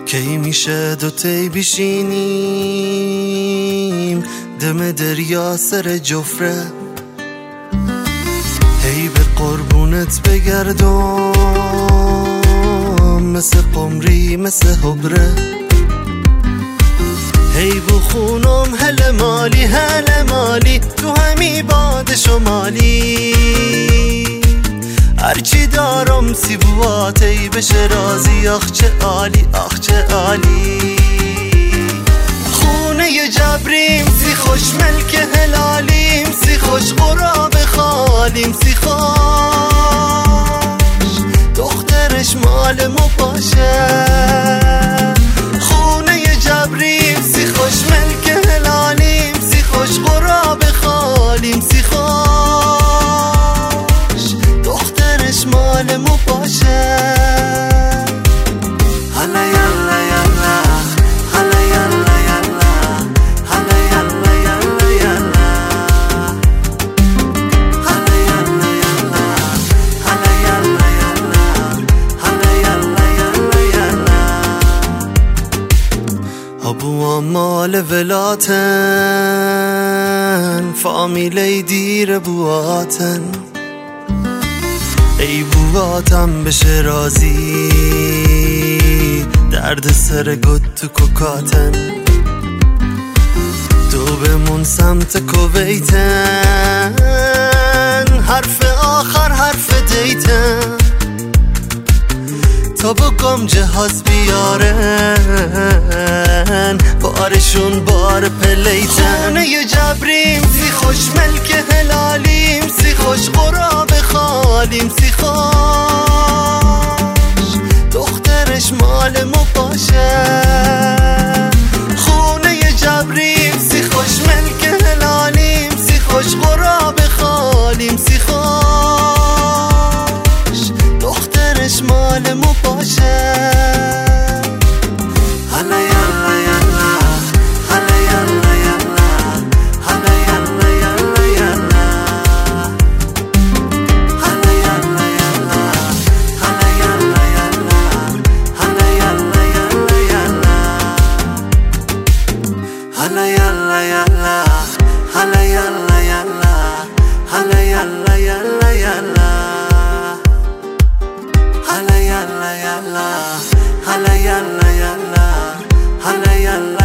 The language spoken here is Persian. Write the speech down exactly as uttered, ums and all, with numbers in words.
کی میشه دوتایی بشینیم دم دریا سر جفره، هی به قربونت بگردم مثل قمری مثل حبره، هی بخونم هل مالی هل مالی تو همی باد شمالی، هرچی دارم سی بواتی بشه رازی. آخ چه عالی آخ چه عالی، خونه جبریم سی خوش ملک هلالیم، سی خوش غراب خالیم، سی خوش دخترش مال مو باشه. خونه جبریم سی خوش ملک هلالیم، سی خوش غراب خالیم، سی خوش دخترش مال مو باشه. حالا یالا یالا حالا یالا یالا حالا یالا یالا یالا حالا یالا یالا حالا یالا یالا حالا یالا یالا یالا. ابوام مال ولاتن، فامیلی دیر بواتن، ای بواتم بشه رازی، درد سر گد تو کوکاتن، دو بمون سمت کویتن، حرف آخر حرف دیتن، تا بگم جهاز بیارن بارشون بار پلیتن. خونه جبریم سی خوش ملک هلالیم، سی خوش غراب خالیم، سی خوش دخترش مال مو باشه. خونه جبریم سی خوش ملک هلالیم، سی خوش غراب خالیم، سی خوش دخترش مال مو باشه. حالا یالا یالا حالا یالا یالا حالا یالا یالا یالا حالا یالا یالا حالا یالا یالا حالا یالا یالا یالا حالا یالا یالا حالا یالا یالا حالا یالا یالا یالا حالا یالا یالا حالا یالا یالا حالا یالا